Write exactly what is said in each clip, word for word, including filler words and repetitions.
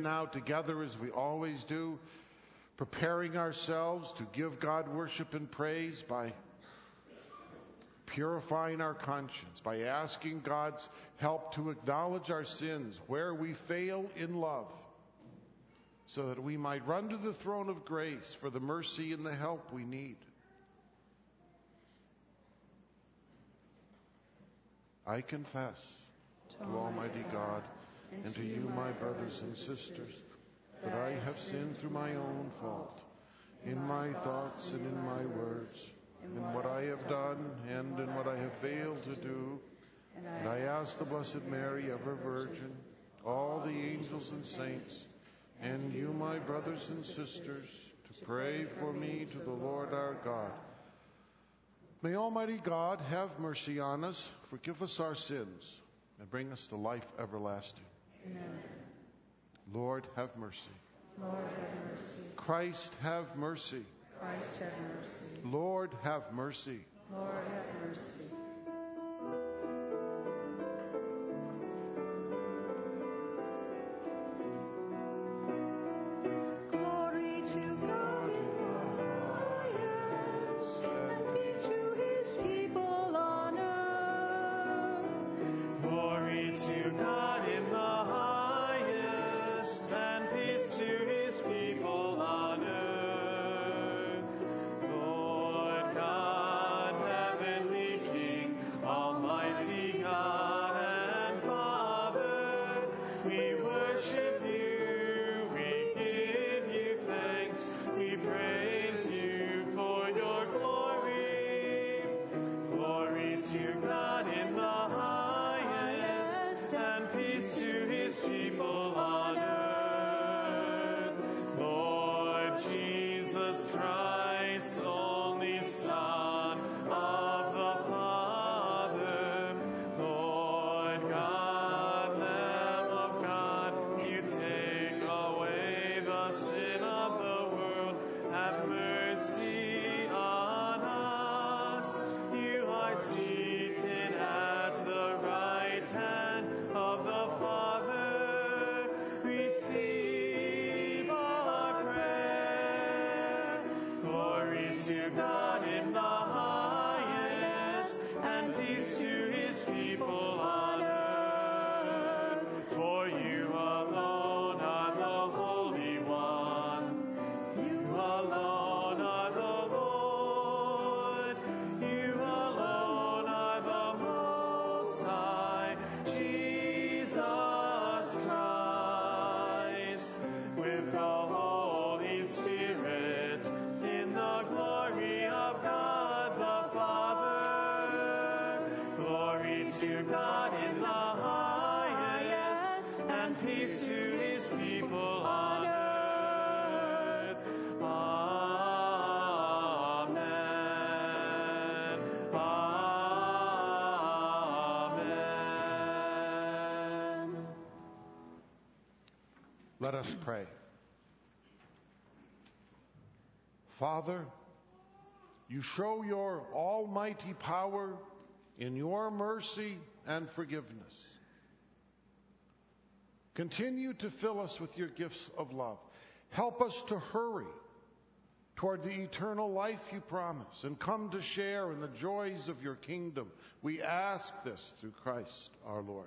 now together as we always do, preparing ourselves to give God worship and praise by purifying our conscience, by asking God's help to acknowledge our sins where we fail in love, so that we might run to the throne of grace for the mercy and the help we need. I confess to Almighty God and to you, my brothers and sisters, that I have sinned through my own fault, in my thoughts and in my words, in what I have done and in what I have failed to do. And I ask the Blessed Mary, ever Virgin, all the angels and saints, and you, my brothers and sisters, to pray for me to the Lord our God. May Almighty God have mercy on us, forgive us our sins, and bring us to life everlasting. Amen. Lord, have mercy. Lord, have mercy. Christ, have mercy. Christ, have mercy. Lord, have mercy. Lord, have mercy. Glory to God in the highest, and peace to his people on earth. Glory to God in the highest, and peace to his people on earth. Lord God, heavenly King, almighty God and Father, we worship you, we give you thanks, we praise you for your glory. Glory to God in the highest, and peace to his people on earth. Lord Jesus Christ, only Son of the Father, Lord God, Lamb of God, you take away the sin of the world. Have mercy on us. You are seated at the right hand of the Father. Receive our prayer. Glory to God in the highest, and peace to his people on earth. For you alone are the Holy One. You alone are the Lord. You alone are the Most High, Jesus Christ, with the Holy Spirit, in the glory of God the Father. Glory to God in the highest, and peace to his people on earth. Amen. Amen. Let us pray. Father, you show your almighty power in your mercy and forgiveness. Continue to fill us with your gifts of love. Help us to hurry toward the eternal life you promise and come to share in the joys of your kingdom. We ask this through Christ our Lord.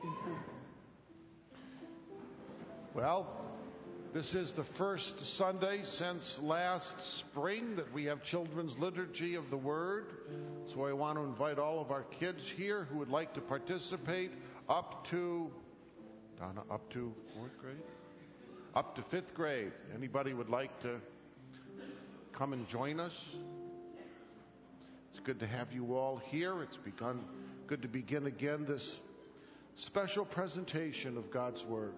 Well, this is the first Sunday since last spring that we have Children's Liturgy of the Word. So I want to invite all of our kids here who would like to participate up to, Donna, up to fourth grade? Up to fifth grade. Anybody would like to come and join us? It's good to have you all here. It's begun good to begin again this special presentation of God's Word.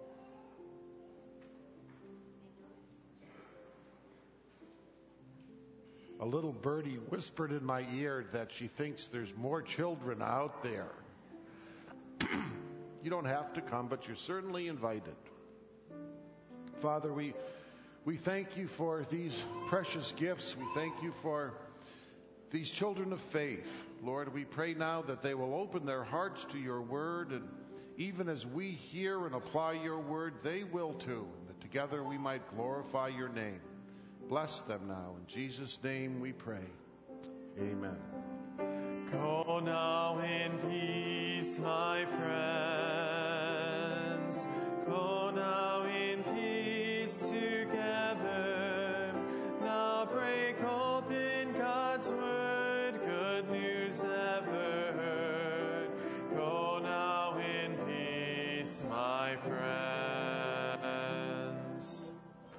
A little birdie whispered in my ear that she thinks there's more children out there. You don't have to come, but you're certainly invited. Father, we we thank you for these precious gifts. We thank you for these children of faith. Lord, we pray now that they will open their hearts to your word and even as we hear and apply your word, they will too, and that together we might glorify your name. Bless them now. In Jesus' name we pray. Amen. Go now in peace, my friends. Go now in peace together. Now break open God's word, good news ever heard. Go now in peace, my friends.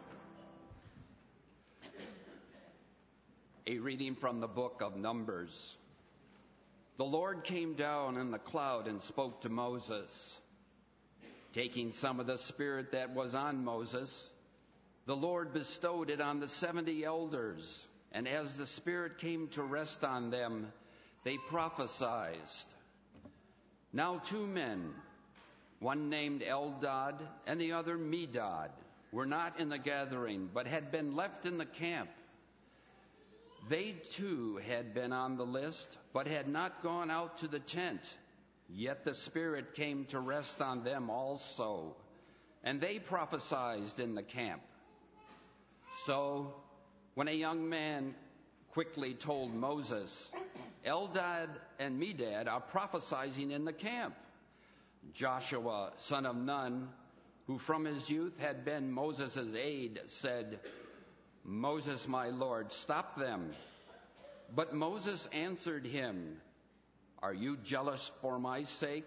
A reading from the book of Numbers. The Lord came down in the cloud and spoke to Moses. Taking some of the Spirit that was on Moses, the Lord bestowed it on the seventy elders, and as the Spirit came to rest on them, they prophesied. Now two men, one named Eldad and the other Medad, were not in the gathering, but had been left in the camp. They too had been on the list, but had not gone out to the tent. Yet the Spirit came to rest on them also, and they prophesied in the camp. So when a young man quickly told Moses, Eldad and Medad are prophesying in the camp, Joshua, son of Nun, who from his youth had been Moses' aide, said, Moses, my Lord, stop them. But Moses answered him, Are you jealous for my sake?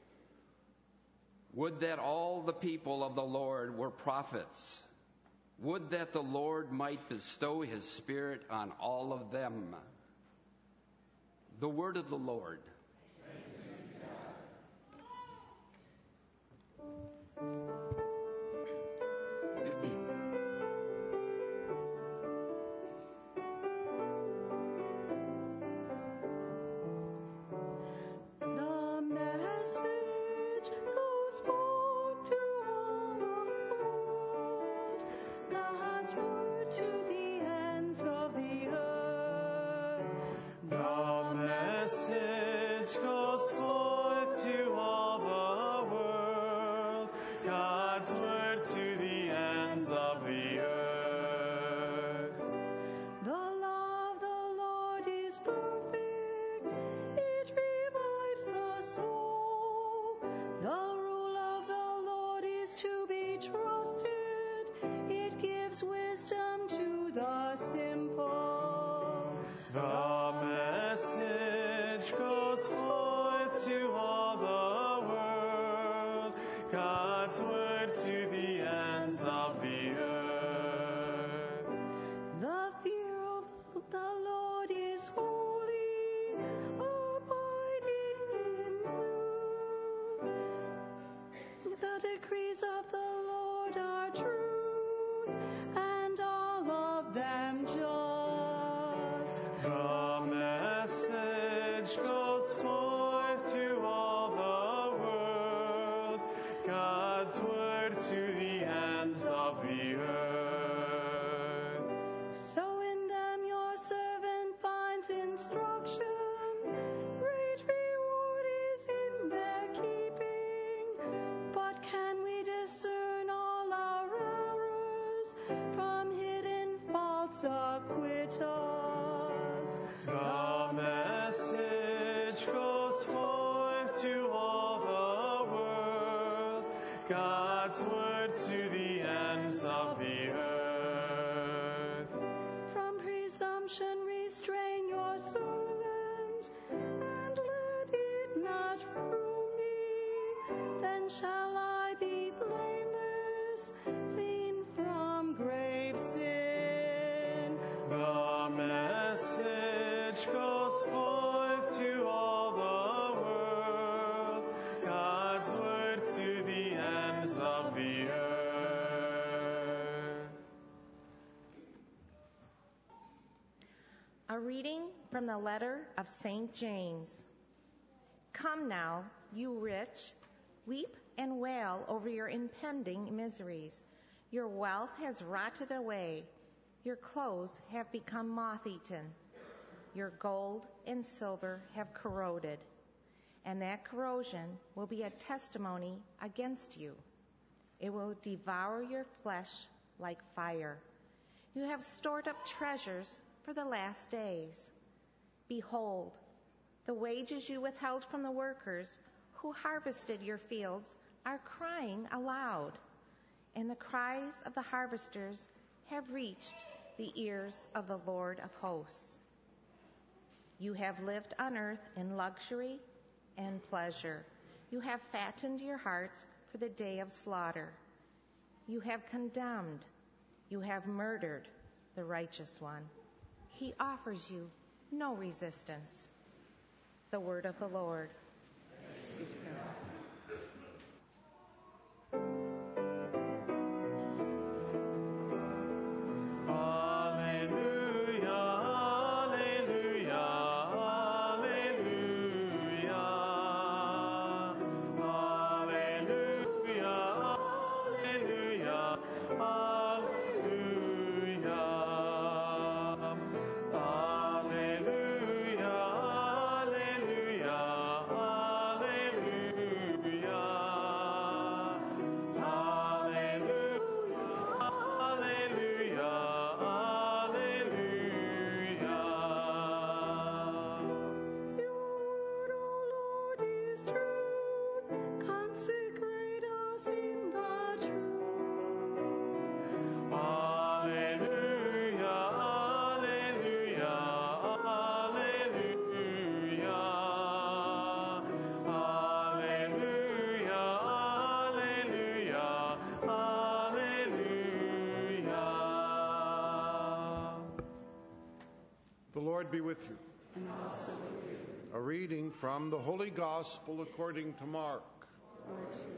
Would that all the people of the Lord were prophets. Would that the Lord might bestow his Spirit on all of them. The word of the Lord. A reading from the letter of Saint James. Come now, you rich, weep and wail over your impending miseries. Your wealth has rotted away. Your clothes have become moth-eaten. Your gold and silver have corroded. and that corrosion will be a testimony against you. It will devour your flesh like fire. You have stored up treasures for the last days. Behold, the wages you withheld from the workers who harvested your fields are crying aloud, and the cries of the harvesters have reached the ears of the Lord of hosts. You have lived on earth in luxury and pleasure. You have fattened your hearts for the day of slaughter. You have condemned, you have murdered the righteous one. He offers you no resistance. The word of the Lord. Thanks be to God. The Lord be with you. And also with you. A reading from the Holy Gospel according to Mark. Lord, to you.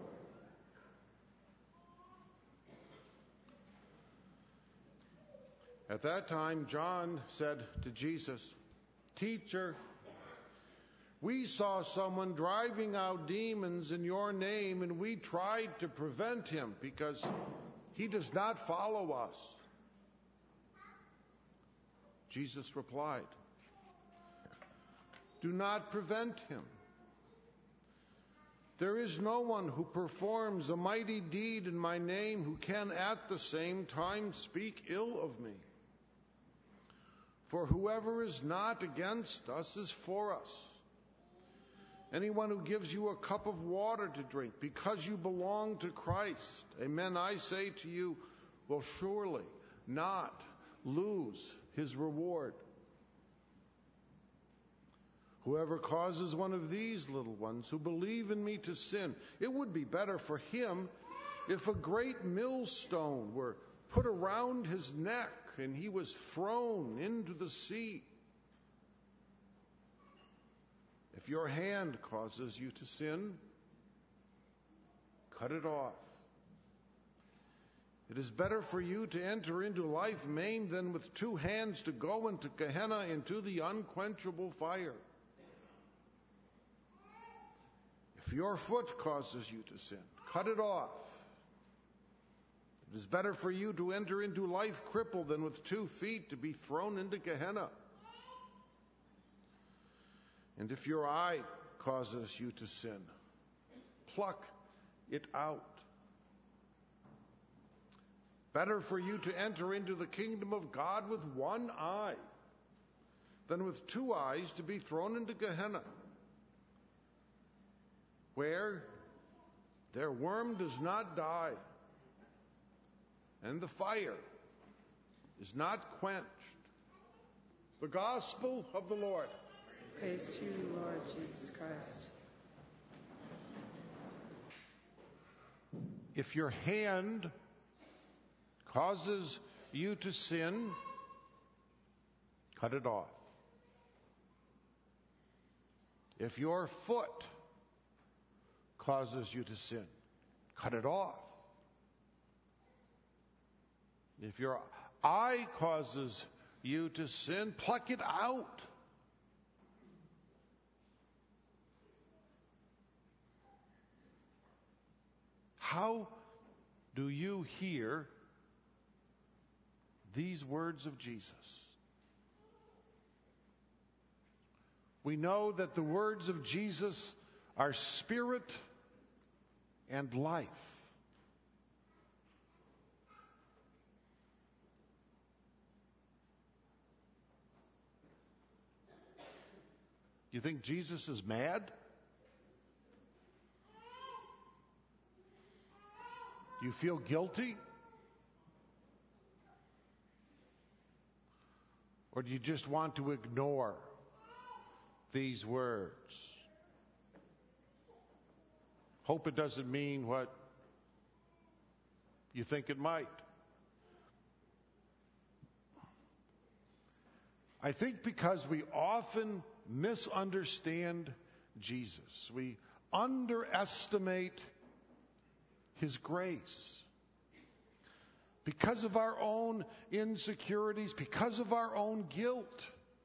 At that time, John said to Jesus, "Teacher, we saw someone driving out demons in your name, and we tried to prevent him because he does not follow us." Jesus replied, "Do not prevent him. There is no one who performs a mighty deed in my name who can at the same time speak ill of me. For whoever is not against us is for us. Anyone who gives you a cup of water to drink because you belong to Christ, amen, I say to you, will surely not lose his reward. Whoever causes one of these little ones who believe in me to sin, it would be better for him if a great millstone were put around his neck and he was thrown into the sea. If your hand causes you to sin, cut it off. It is better for you to enter into life maimed than with two hands to go into Gehenna, into the unquenchable fire. If your foot causes you to sin, cut it off. It is better for you to enter into life crippled than with two feet to be thrown into Gehenna. And if your eye causes you to sin, pluck it out. Better for you to enter into the kingdom of God with one eye than with two eyes to be thrown into Gehenna, where their worm does not die and the fire is not quenched." The Gospel of the Lord. Praise to you, Lord Jesus Christ. If your hand causes you to sin, cut it off. If your foot causes you to sin, cut it off. If your eye causes you to sin, pluck it out. How do you hear these words of Jesus? We know that the words of Jesus are spirit and life. You think Jesus is mad? Do you feel guilty? Or do you just want to ignore these words? Hope it doesn't mean what you think it might. I think because we often misunderstand Jesus. We underestimate His grace. Because of our own insecurities, because of our own guilt.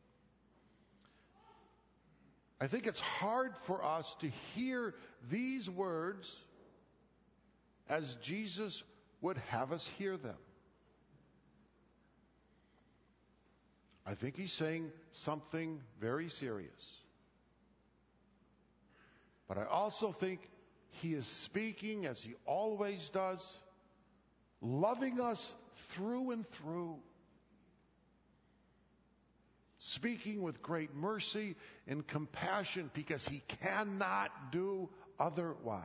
I think it's hard for us to hear these words as Jesus would have us hear them. I think He's saying something very serious. But I also think He is speaking, as He always does, loving us through and through. Speaking with great mercy and compassion because He cannot do otherwise.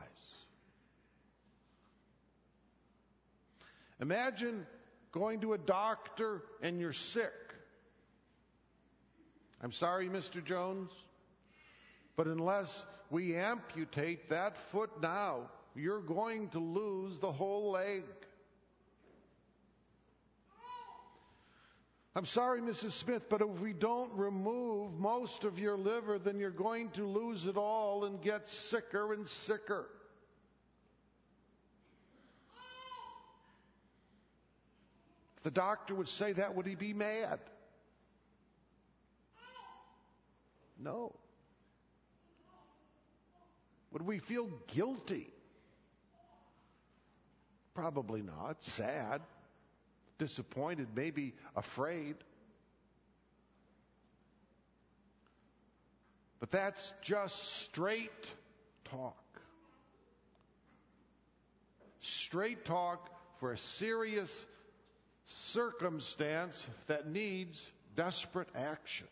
Imagine going to a doctor and you're sick. I'm sorry, Mister Jones, but unless we amputate that foot now, you're going to lose the whole leg. I'm sorry, Missus Smith, but if we don't remove most of your liver, then you're going to lose it all and get sicker and sicker. If the doctor would say that, would he be mad? No. Would we feel guilty? Probably not. Sad, disappointed, maybe afraid. But that's just straight talk. Straight talk for a serious circumstance that needs desperate action.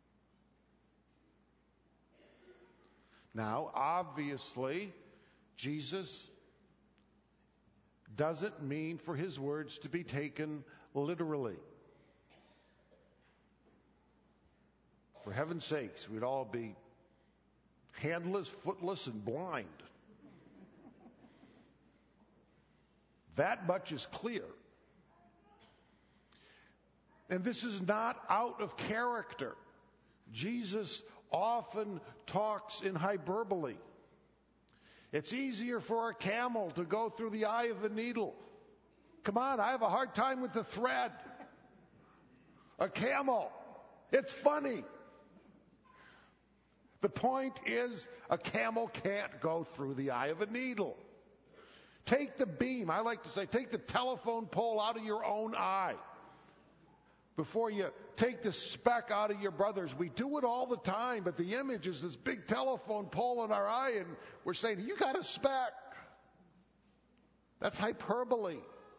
Now, obviously, Jesus doesn't mean for His words to be taken literally. For heaven's sakes, we'd all be handless, footless, and blind. That much is clear. And this is not out of character. Jesus often talks in hyperbole. It's easier for a camel to go through the eye of a needle. Come on, I have a hard time with the thread. A camel. It's funny. The point is, a camel can't go through the eye of a needle. Take the beam, I like to say, take the telephone pole out of your own eye before you take the speck out of your brother's. We do it all the time, but the image is this big telephone pole in our eye, and we're saying, you got a speck. That's hyperbole.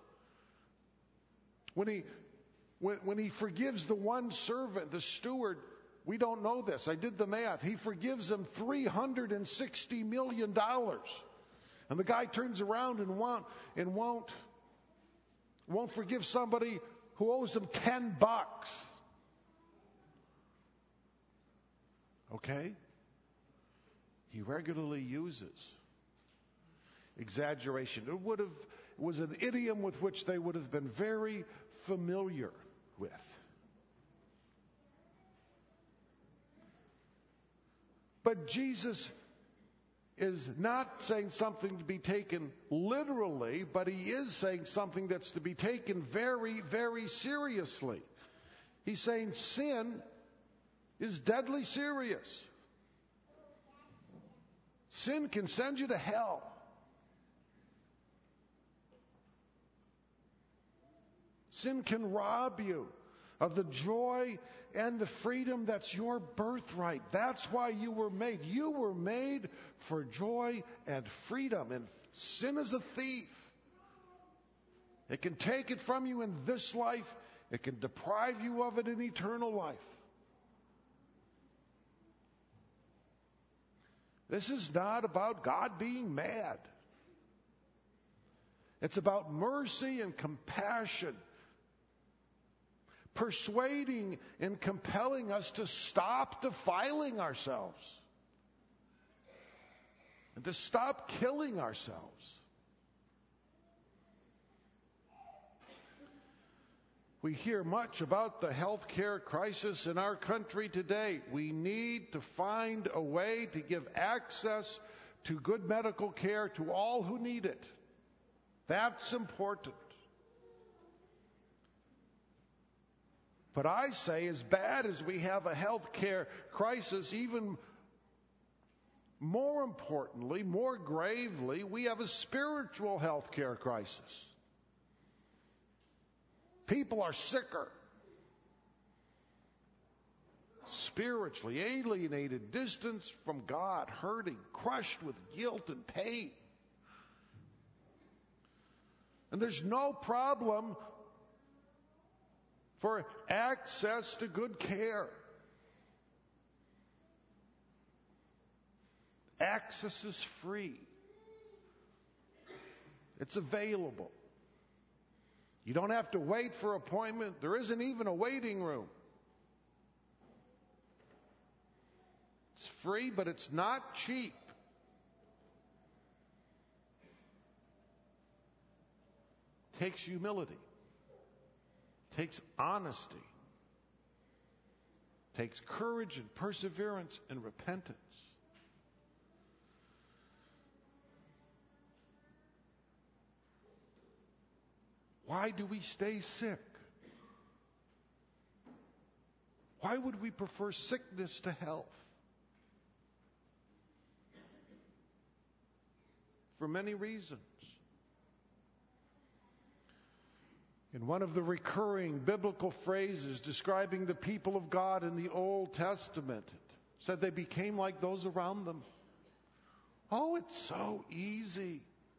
When he, when, when he forgives the one servant, the steward, we don't know this. I did the math. He forgives him three hundred sixty million dollars. And the guy turns around and won't, and won't, won't forgive somebody who owes him ten bucks. Okay? He regularly uses exaggeration. It would have, it was an idiom with which they would have been very familiar with. But Jesus is not saying something to be taken literally, but He is saying something that's to be taken very, very seriously. He's saying sin is deadly serious. Sin can send you to hell. Sin can rob you of the joy and the freedom that's your birthright. That's why you were made. You were made for joy and freedom. And sin is a thief. It can take it from you in this life. It can deprive you of it in eternal life. This is not about God being mad. It's about mercy and compassion, persuading and compelling us to stop defiling ourselves and to stop killing ourselves. We hear much about the health care crisis in our country today. We need to find a way to give access to good medical care to all who need it. That's important. But I say, as bad as we have a health care crisis, even more importantly, more gravely, we have a spiritual health care crisis. People are sicker, spiritually alienated, distanced from God, hurting, crushed with guilt and pain. And there's no problem for access to good care. Access is free. It's available. You don't have to wait for an appointment. There isn't even a waiting room. It's free, but it's not cheap. It takes humility. It takes honesty. It takes courage and perseverance and repentance. Why do we stay sick? Why would we prefer sickness to health? For many reasons. In one of the recurring biblical phrases describing the people of God in the Old Testament, it said they became like those around them. Oh, it's so easy.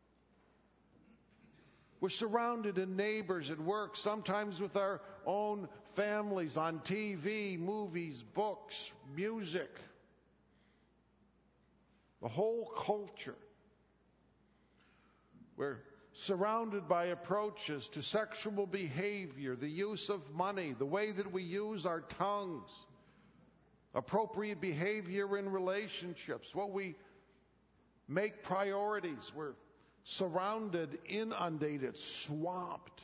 We're surrounded in neighbors at work, sometimes with our own families, on T V, movies, books, music. The whole culture. We're surrounded by approaches to sexual behavior, the use of money, the way that we use our tongues, appropriate behavior in relationships, what we make priorities. We're surrounded, inundated, swamped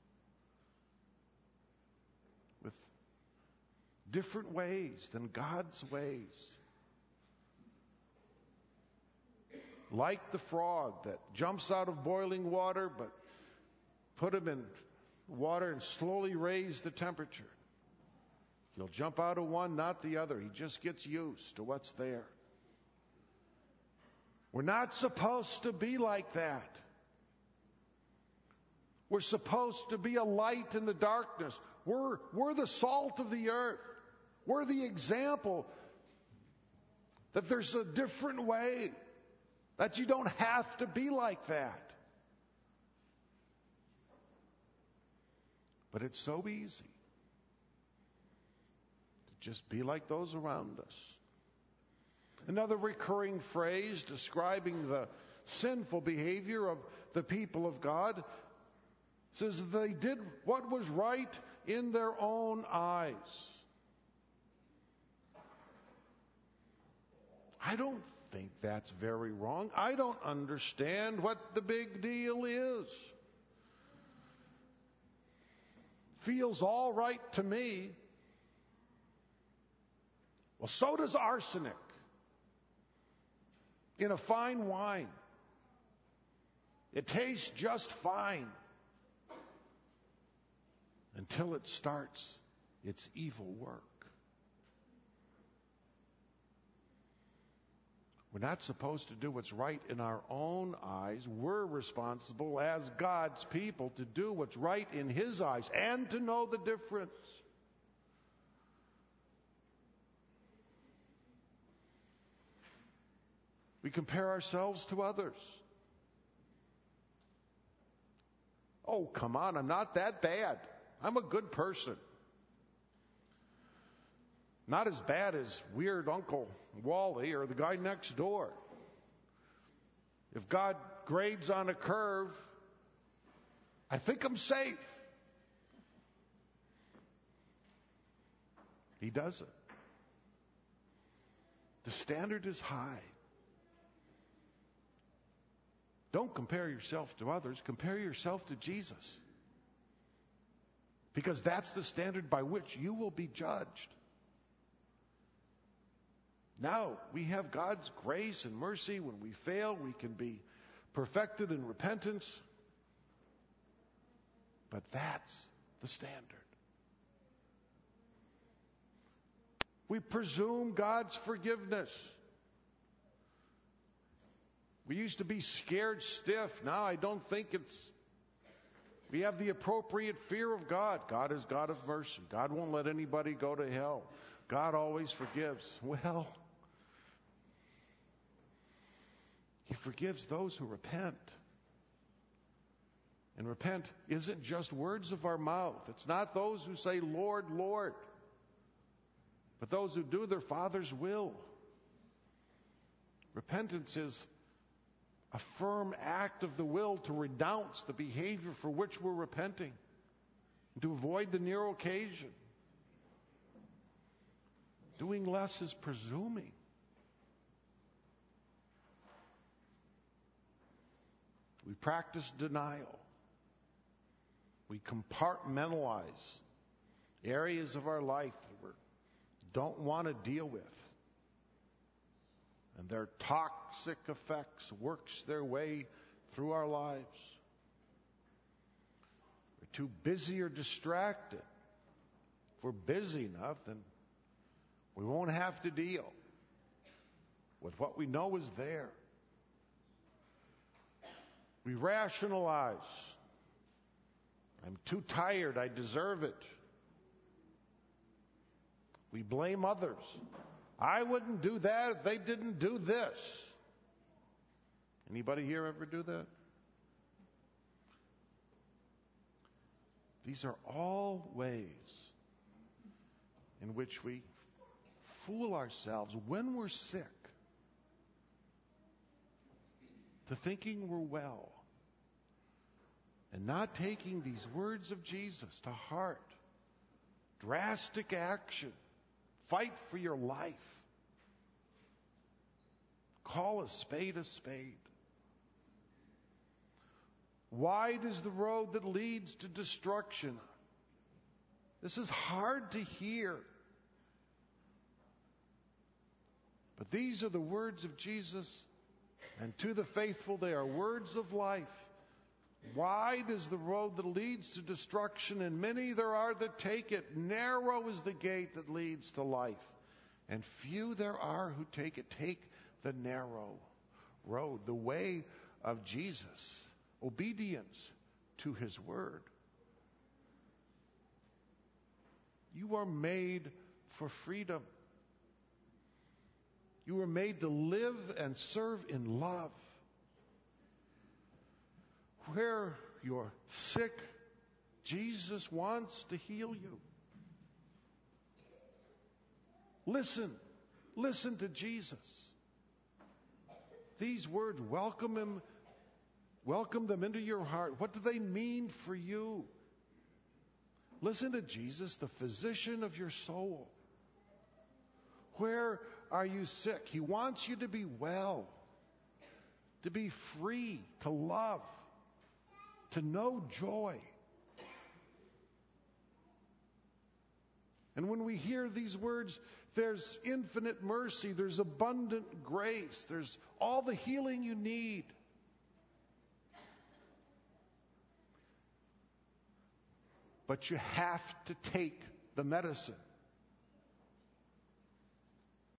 with different ways than God's ways. Like the frog that jumps out of boiling water, but put him in water and slowly raise the temperature. He'll jump out of one, not the other. He just gets used to what's there. We're not supposed to be like that. We're supposed to be a light in the darkness. We're, we're the salt of the earth. We're the example that there's a different way, that you don't have to be like that. But it's so easy to just be like those around us. Another recurring phrase describing the sinful behavior of the people of God says they did what was right in their own eyes. I don't think that's very wrong. I don't understand what the big deal is. Feels all right to me. Well, so does arsenic in a fine wine. It tastes just fine until it starts its evil work. We're not supposed to do what's right in our own eyes. We're responsible as God's people to do what's right in His eyes and to know the difference. We compare ourselves to others. Oh, come on, I'm not that bad. I'm a good person. Not as bad as weird Uncle Wally or the guy next door. If God grades on a curve, I think I'm safe. He doesn't. The standard is high. Don't compare yourself to others. Compare yourself to Jesus. Because that's the standard by which you will be judged. Now, we have God's grace and mercy. When we fail, we can be perfected in repentance. But that's the standard. We presume God's forgiveness. We used to be scared stiff. Now I don't think it's... We have the appropriate fear of God. God is God of mercy. God won't let anybody go to hell. God always forgives. Well, He forgives those who repent. And repent isn't just words of our mouth. It's not those who say, Lord, Lord, but those who do their Father's will. Repentance is a firm act of the will to renounce the behavior for which we're repenting, and to avoid the near occasion. Doing less is presuming. We practice denial. We compartmentalize areas of our life that we don't want to deal with. And their toxic effects works their way through our lives. We're too busy or distracted. If we're busy enough, then we won't have to deal with what we know is there. We rationalize. I'm too tired. I deserve it. We blame others. I wouldn't do that if they didn't do this. Anybody here ever do that? These are all ways in which we fool ourselves when we're sick to thinking we're well and not taking these words of Jesus to heart. Drastic action. Fight for your life. Call a spade a spade. Wide is the road that leads to destruction. This is hard to hear. But these are the words of Jesus, and to the faithful they are words of life. Wide is the road that leads to destruction, and many there are that take it. Narrow is the gate that leads to life, and few there are who take it. Take the narrow road, the way of Jesus, obedience to His word. You are made for freedom. You were made to live and serve in love. Where you're sick, Jesus wants to heal you. Listen. Listen to Jesus. These words, welcome Him, welcome them into your heart. What do they mean for you? Listen to Jesus, the physician of your soul. Where are you sick? He wants you to be well, to be free, to love, to know joy. And when we hear these words, there's infinite mercy, there's abundant grace, there's all the healing you need. But you have to take the medicine.